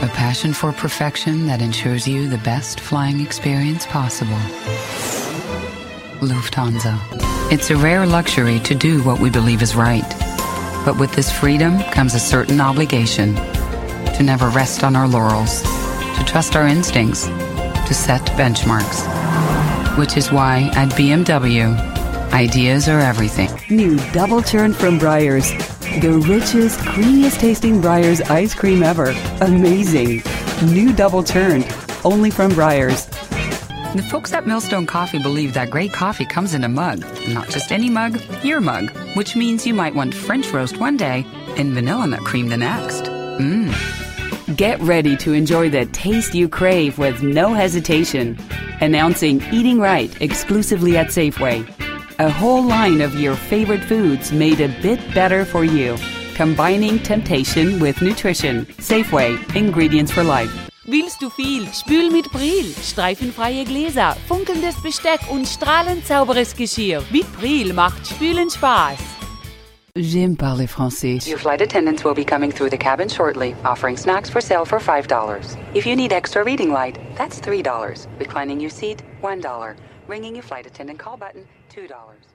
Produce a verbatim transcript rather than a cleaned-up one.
A passion for perfection that ensures you the best flying experience possible. Lufthansa. It's a rare luxury to do what we believe is right. But with this freedom comes a certain obligation to never rest on our laurels, to trust our instincts, to set benchmarks. Which is why at B M W, ideas are everything. New Double Churn from Breyers. The richest, creamiest tasting Breyers ice cream ever. Amazing. New Double Churned. Only from Breyers. The folks at Millstone Coffee believe that great coffee comes in a mug. Not just any mug, your mug. Which means you might want French roast one day and vanilla nut cream the next. Mmm. Get ready to enjoy the taste you crave with no hesitation. Announcing Eating Right exclusively at Safeway. A whole line of your favorite foods made a bit better for you. Combining temptation with nutrition. Safeway. Ingredients for life. Willst du viel? Spül mit Pril. Streifenfreie Gläser, funkelndes Besteck und strahlend sauberes Geschirr. Mit Pril macht Spülen Spaß. J'aime parler français. Your flight attendants will be coming through the cabin shortly, offering snacks for sale for five dollars. If you need extra reading light, that's three dollars. Reclining your seat, one dollar. Ringing your flight attendant call button, two dollars.